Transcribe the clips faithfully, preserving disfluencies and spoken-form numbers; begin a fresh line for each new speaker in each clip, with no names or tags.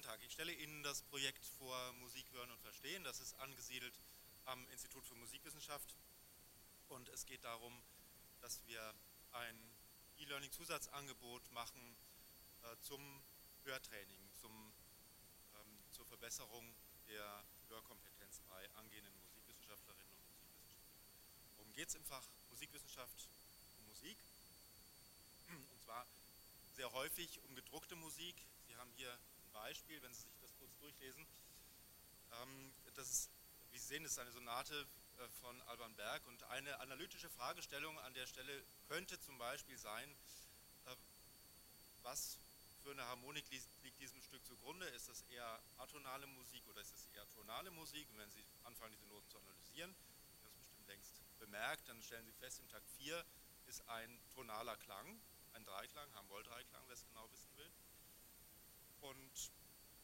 Tag, ich stelle Ihnen das Projekt vor Musik hören und verstehen. Das ist angesiedelt am Institut für Musikwissenschaft und es geht darum, dass wir ein E-Learning-Zusatzangebot machen äh, zum Hörtraining, zum, ähm, zur Verbesserung der Hörkompetenz bei angehenden Musikwissenschaftlerinnen und Musikwissenschaftlern. Worum geht es im Fach Musikwissenschaft und Musik? Und zwar sehr häufig um gedruckte Musik. Sie haben hier ein Beispiel, wenn Sie sich das kurz durchlesen. Ähm, das ist, wie Sie sehen, ist eine Sonate äh, von Alban Berg und eine analytische Fragestellung an der Stelle könnte zum Beispiel sein, äh, was für eine Harmonik liegt, liegt diesem Stück zugrunde? Ist das eher atonale Musik oder ist das eher tonale Musik? Und wenn Sie anfangen, diese Noten zu analysieren, Sie haben es bestimmt längst bemerkt, dann stellen Sie fest, im Takt vier ist ein tonaler Klang, ein Dreiklang, Hamm-Moll-Dreiklang, wer es genau wissen will. Und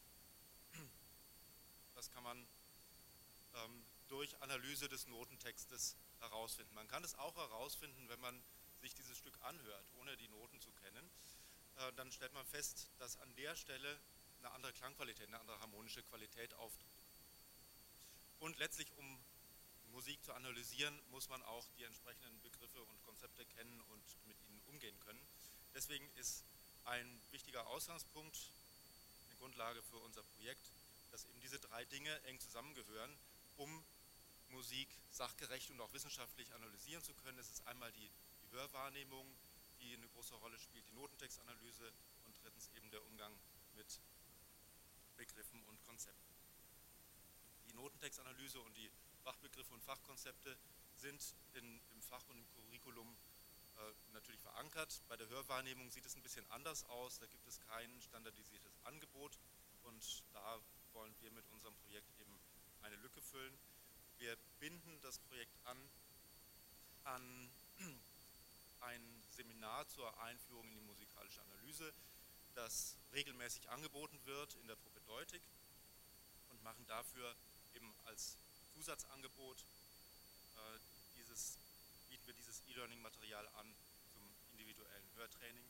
das kann man ähm, durch Analyse des Notentextes herausfinden. Man kann es auch herausfinden, wenn man sich dieses Stück anhört, ohne die Noten zu kennen. Äh, dann stellt man fest, dass an der Stelle eine andere Klangqualität, eine andere harmonische Qualität auftritt. Und letztlich, um Musik zu analysieren, muss man auch die entsprechenden Begriffe und Konzepte kennen und mit ihnen umgehen können. Deswegen ist ein wichtiger Ausgangspunkt, eine Grundlage für unser Projekt, dass eben diese drei Dinge eng zusammengehören, um Musik sachgerecht und auch wissenschaftlich analysieren zu können. Es ist einmal die, die Hörwahrnehmung, die eine große Rolle spielt, die Notentextanalyse und drittens eben der Umgang mit Begriffen und Konzepten. Die Notentextanalyse und die Fachbegriffe und Fachkonzepte sind in, im Fach und im Curriculum äh, natürlich verankert. Bei der Hörwahrnehmung sieht es ein bisschen anders aus, da gibt es kein standardisiertes Angebot und da wollen wir mit unserem Projekt eben eine Lücke füllen. Wir binden das Projekt an an ein Seminar zur Einführung in die musikalische Analyse, das regelmäßig angeboten wird in der Propedeutik und machen dafür eben als Zusatzangebot äh, dieses, bieten wir dieses E-Learning-Material an zum individuellen Hörtraining.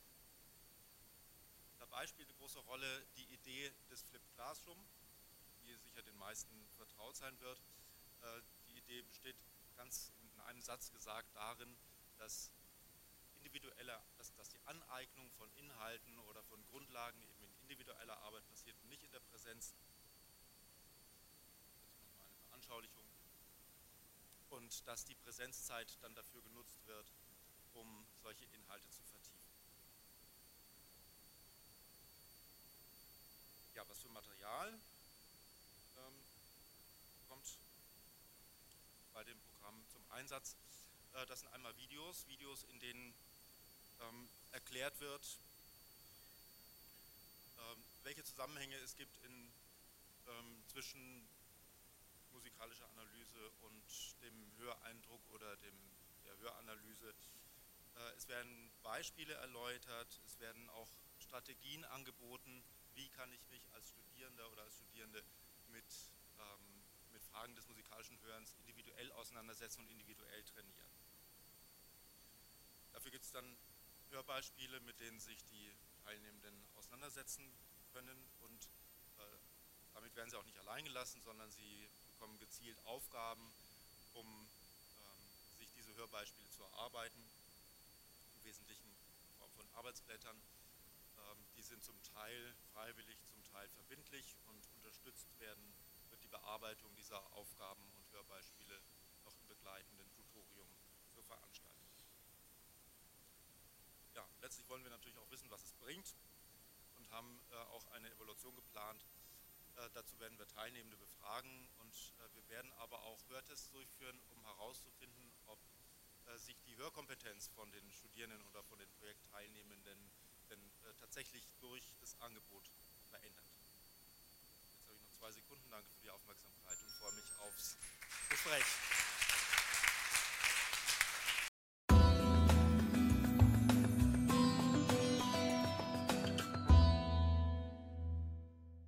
Dabei spielt eine große Rolle die Idee des Flipped Classroom, die sicher den meisten vertraut sein wird. Äh, die Idee besteht ganz in einem Satz gesagt darin, dass individuelle, dass, dass die Aneignung von Inhalten oder von Grundlagen eben in individueller Arbeit passiert und nicht in der Präsenz. Dazu nochmal eine Veranschaulichung. Und dass die Präsenzzeit dann dafür genutzt wird, um solche Inhalte zu vertiefen. Ja, was für Material ähm, kommt bei dem Programm zum Einsatz? Äh, das sind einmal Videos, Videos, in denen ähm, erklärt wird, ähm, welche Zusammenhänge es gibt in, ähm, zwischen musikalischer Analyse und dem Höreindruck oder dem, der Höranalyse. Äh, es werden Beispiele erläutert, es werden auch Strategien angeboten, wie kann ich mich als Studierender oder als Studierende mit, ähm, mit Fragen des musikalischen Hörens individuell auseinandersetzen und individuell trainieren. Dafür gibt es dann Hörbeispiele, mit denen sich die Teilnehmenden auseinandersetzen können und äh, damit werden sie auch nicht allein gelassen, sondern sie bekommen gezielt Aufgaben, um ähm, sich diese Hörbeispiele zu erarbeiten, im Wesentlichen in Form von Arbeitsblättern. Ähm, die sind zum Teil freiwillig, zum Teil verbindlich und unterstützt werden wird die Bearbeitung dieser Aufgaben und Hörbeispiele noch im begleitenden Tutorium zur Veranstaltung. Ja, letztlich wollen wir natürlich auch wissen, was es bringt und haben äh, auch eine Evaluation geplant. Äh, dazu werden wir Teilnehmende befragen und äh, wir werden aber auch Hörtests durchführen, um herauszufinden, ob äh, sich die Hörkompetenz von den Studierenden oder von den Projektteilnehmenden denn äh, tatsächlich durch das Angebot verändert. Jetzt habe ich noch zwei Sekunden. Danke für die Aufmerksamkeit und freue mich aufs Gespräch.